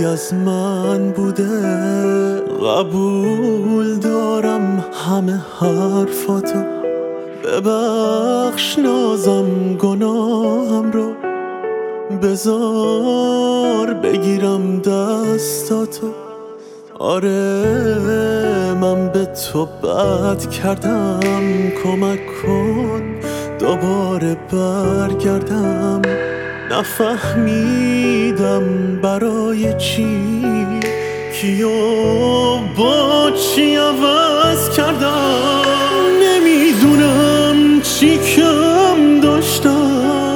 قبولی از من بوده. قبول دارم همه حرفاتو، ببخش نازم گناهم رو، بذار بگیرم دستاتو. آره من به تو بد کردم، کمک کن دوباره برگردم. نفهمیدم برای چی، کیو با چی عوض کردم. نمیدونم چی کم داشتم،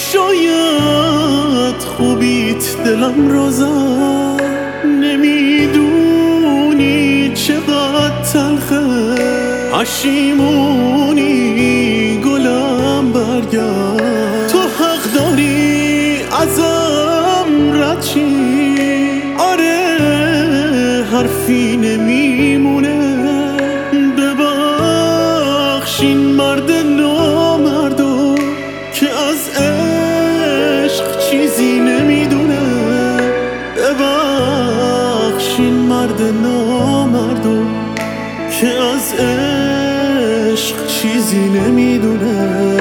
شاید خوبیت دلم رو زد. نمیدونی چقدر تلخه، پشیمونی گلم برگرد. تو حق داری ازم رد چی، آره حرفی نمیمونه. ببخش این مرد نامردو که از عشق چیزی نمیدونه. ببخش این مرد نامردو که از عشق چیزی نمیدونه.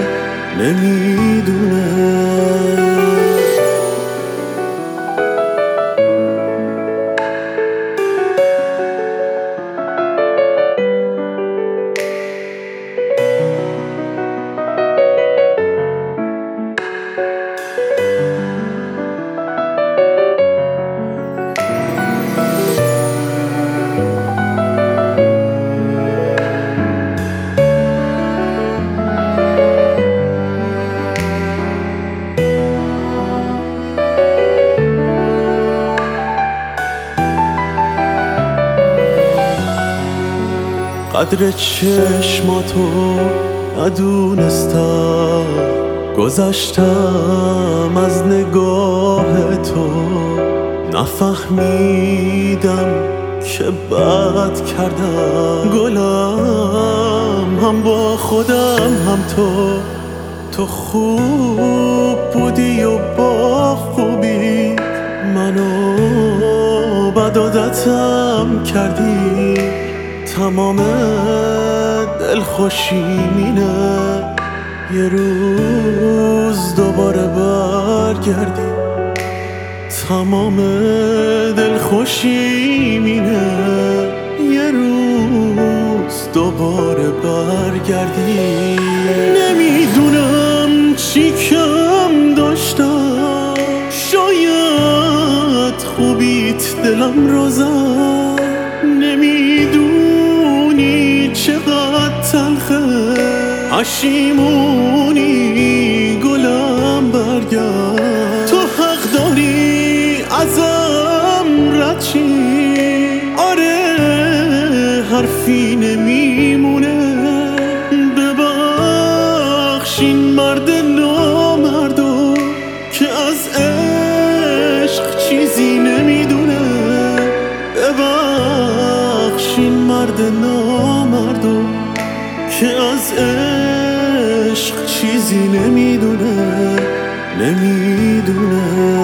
قدر چشماتو ندونستم، گذشتم از نگاه تو. نفهمیدم که بد کردم، گلم هم با خودم هم تو خوب بودی و با خوبی منو بد عادتم کردی. تمام دلخوشی مینه یه روز دوباره برگردی. تمام دلخوشی مینه یه روز دوباره برگردی. نمیدونم چی کم داشتم، شاید خوبیت دلم رو زد. نمیدونی چقدر تلخه، پشیمونی گلم برگرد. تو حق داری ازم رد چی، آره حرفی نمیمونه. ببخش این مرد نامردو که از عشق چیزی نمیدونه. ببخش این مرد نامردو که از عشق چیزی نمیدونه.